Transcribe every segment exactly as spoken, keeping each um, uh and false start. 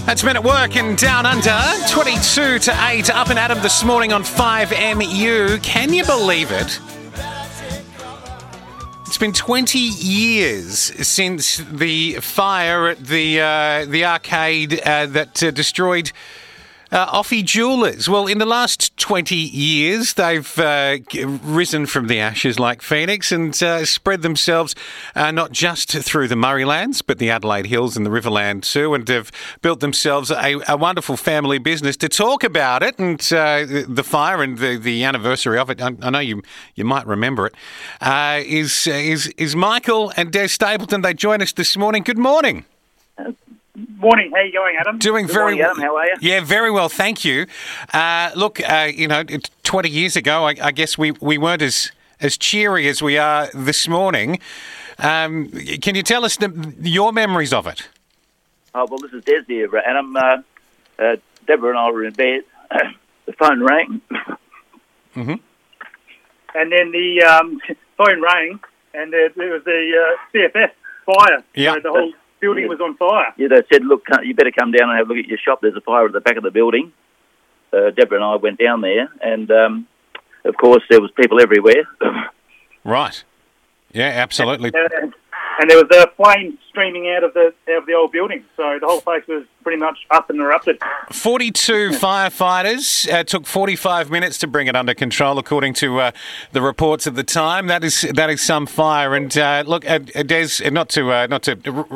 That's Men at Work in Down Under, twenty-two to eight, up and at 'em this morning on five M U. Can you believe it? It's been twenty years since the fire at the uh, the arcade uh, that uh, destroyed uh, Offie Jewellers. Well, in the last twenty years, they've uh, risen from the ashes like Phoenix and uh, spread themselves uh, not just through the Murraylands, but the Adelaide Hills and the Riverland too, and have built themselves a, a wonderful family business. To talk about it and uh, the fire and the, the anniversary of it, I, I know you you might remember it, uh, is, is, is Michael and Des Stapleton. They join us this morning. Good morning. Morning. How are you going, Adam? Doing Good very morning, Adam. How are you? Yeah, very well, thank you. Uh, look, uh, you know, it's twenty years ago, I, I guess we, we weren't as, as cheery as we are this morning. Um, can you tell us the, your memories of it? Oh, well, this is Des here, Adam. Uh, uh, Deborah and I were in bed. The phone rang. Mm-hmm. And then the um, phone rang, and there, there was the uh, C F F fire. Yeah. So the whole building was on fire. Yeah, they said, look, you better come down and have a look at your shop. There's a fire at the back of the building. Uh, Deborah and I went down there, and, um, of course, there was people everywhere. Right. Yeah, absolutely. And, and there was uh, flames streaming out of the out of the old building. So the whole place was pretty much up and erupted. forty-two firefighters. Uh, took forty-five minutes to bring it under control, according to uh, the reports at the time. That is that is some fire. And uh, look, uh, Des, not to uh, not to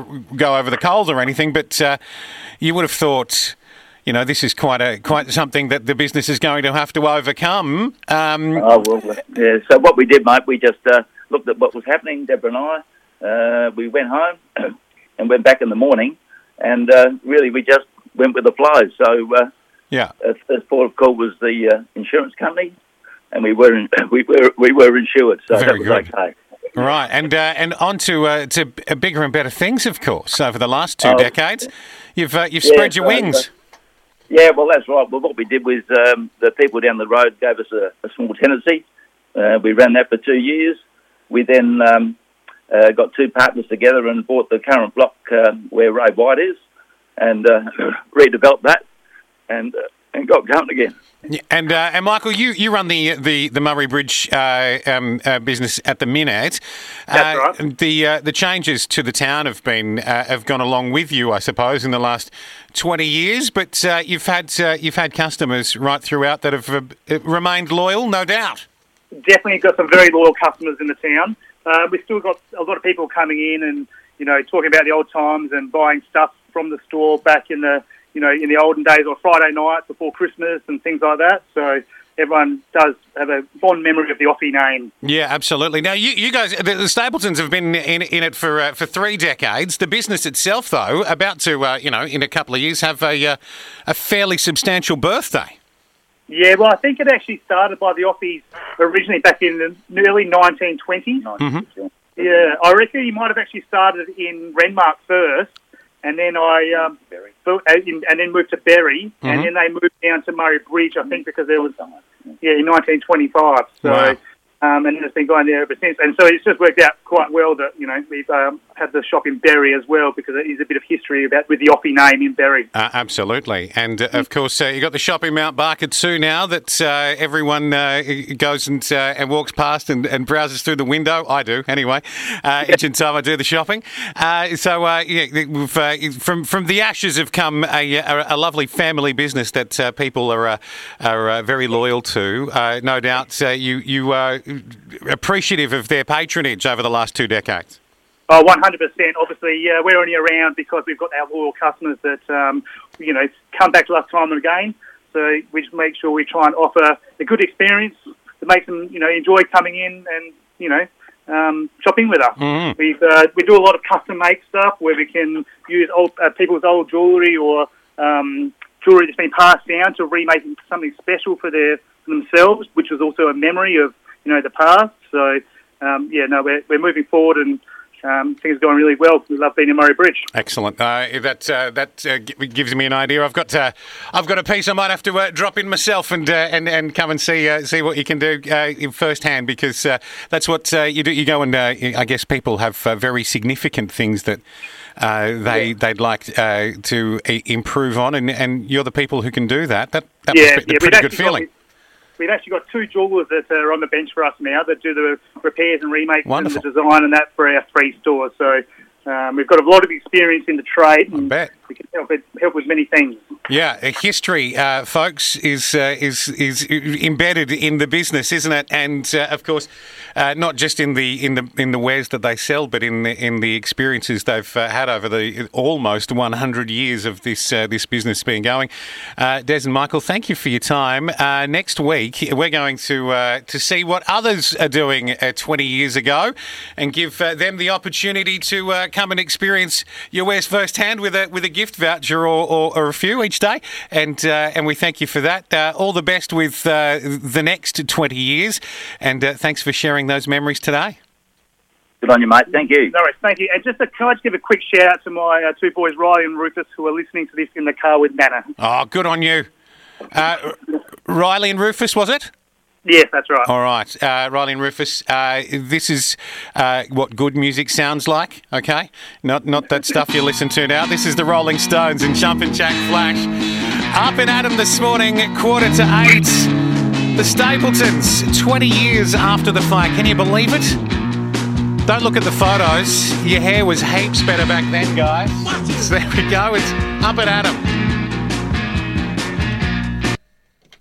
go over the coals or anything, but uh, you would have thought, you know, this is quite a quite something that the business is going to have to overcome. Um, oh well, yeah. So what we did, mate, we just uh, looked at what was happening. Deborah and I. Uh, we went home and went back in the morning, and uh, really we just went with the flow. So uh, yeah, as, as Paul called was the uh, insurance company, and we were in, we were we were insured, so Very that was good. okay. Right, and uh, and on to uh, to bigger and better things, of course. Over the last two Oh, decades, you've uh, you've yeah, spread your so, wings. uh, yeah, well that's right. Well, what we did was um, the people down the road gave us a, a small tenancy. Uh, we ran that for two years. We then um, Uh, got two partners together and bought the current block uh, where Ray White is, and uh, redeveloped that, and uh, and got going again. Yeah, and uh, and Michael, you, you run the the the Murray Bridge uh, um, uh, business at the minute. That's uh, right. The uh, the changes to the town have been uh, have gone along with you, I suppose, in the last twenty years. But uh, you've had uh, you've had customers right throughout that have uh, remained loyal, no doubt. Definitely got some very loyal customers in the town. Uh, we've still got a lot of people coming in and, you know, talking about the old times and buying stuff from the store back in the, you know, in the olden days or Friday night before Christmas and things like that. So everyone does have a fond memory of the Offie name. Yeah, absolutely. Now, you, you guys, the, the Stapletons have been in, in it for uh, for three decades. The business itself, though, about to, uh, you know, in a couple of years, have a uh, a fairly substantial birthday. Yeah, well, I think it actually started by the Offies originally back in the early nineteen twenties. Mm-hmm. Yeah, I reckon he might have actually started in Renmark first, and then I um, and then moved to Berry, Mm-hmm. and then they moved down to Murray Bridge, I think, because there was yeah in nineteen twenty-five. So. Wow. Um, and it's been going there ever since. And so it's just worked out quite well that, you know, we've um, had the shop in Berry as well, because there is a bit of history about with the Offie name in Berry. Uh, absolutely. And, uh, of course, uh, you've got the shop in Mount Barker too now that uh, everyone uh, goes and uh, and walks past and, and browses through the window. I do, anyway, uh, each time I do the shopping. Uh, so, uh, yeah, we've, uh, from from the ashes have come a, a, a lovely family business that uh, people are uh, are uh, very loyal to. Uh, no doubt uh, you, you are appreciative of their patronage over the last two decades. Oh, one hundred percent. Obviously, uh, we're only around because we've got our loyal customers that, um, you know, come back to us time and again. So we just make sure we try and offer a good experience that makes them, you know, enjoy coming in and, you know, um, shopping with us. Mm-hmm. We've, uh, we do a lot of custom-made stuff where we can use old, uh, people's old jewellery or um, jewellery that's been passed down to remake something special for their for themselves, which was also a memory of, you know, the past. So, um, yeah, no, we're, we're moving forward and um, things are going really well. We love being in Murray Bridge. Excellent. Uh, that uh, that uh, g- gives me an idea. I've got uh, I've got a piece I might have to uh, drop in myself and uh, and and come and see uh, see what you can do uh, firsthand, because uh, that's what uh, you do. You go and uh, I guess people have uh, very significant things that uh, they Yeah. they'd like uh, to i- improve on, and, and you're the people who can do that. That that Yeah, must be yeah, a we've pretty good actually got- feeling. We've actually got two jewelers that are on the bench for us now that do the repairs and remakes Wonderful. and the design and that for our three stores. So um, we've got a lot of experience in the trade, and bet. we can help it, help with many things. Yeah, uh, history, uh, folks, is uh, is is embedded in the business, isn't it? And uh, of course, uh, not just in the in the in the wares that they sell, but in the in the experiences they've uh, had over the almost one hundred years of this uh, this business being going. Uh, Des and Michael, thank you for your time. Uh, next week, we're going to uh, to see what others are doing uh, twenty years ago, and give uh, them the opportunity to uh, come and experience your wares firsthand with a with a gift voucher or, or, or a few each day, and uh, and we thank you for that. Uh, all the best with uh, the next twenty years, and uh, thanks for sharing those memories today. Good on you, mate. Thank you. No worries, thank you. And just a, can I just give a quick shout out to my uh, two boys, Riley and Rufus, who are listening to this in the car with Nana. Oh, good on you. Uh, Riley and Rufus, was it? Yes, that's right. All right, uh, Riley and Rufus, uh, this is uh, what good music sounds like, okay? Not not that stuff you listen to now. This is the Rolling Stones and Jumpin' Jack Flash. Up and Adam this morning, quarter to eight. The Stapletons, twenty years after the fire. Can you believe it? Don't look at the photos. Your hair was heaps better back then, guys. So there we go. It's Up and Adam.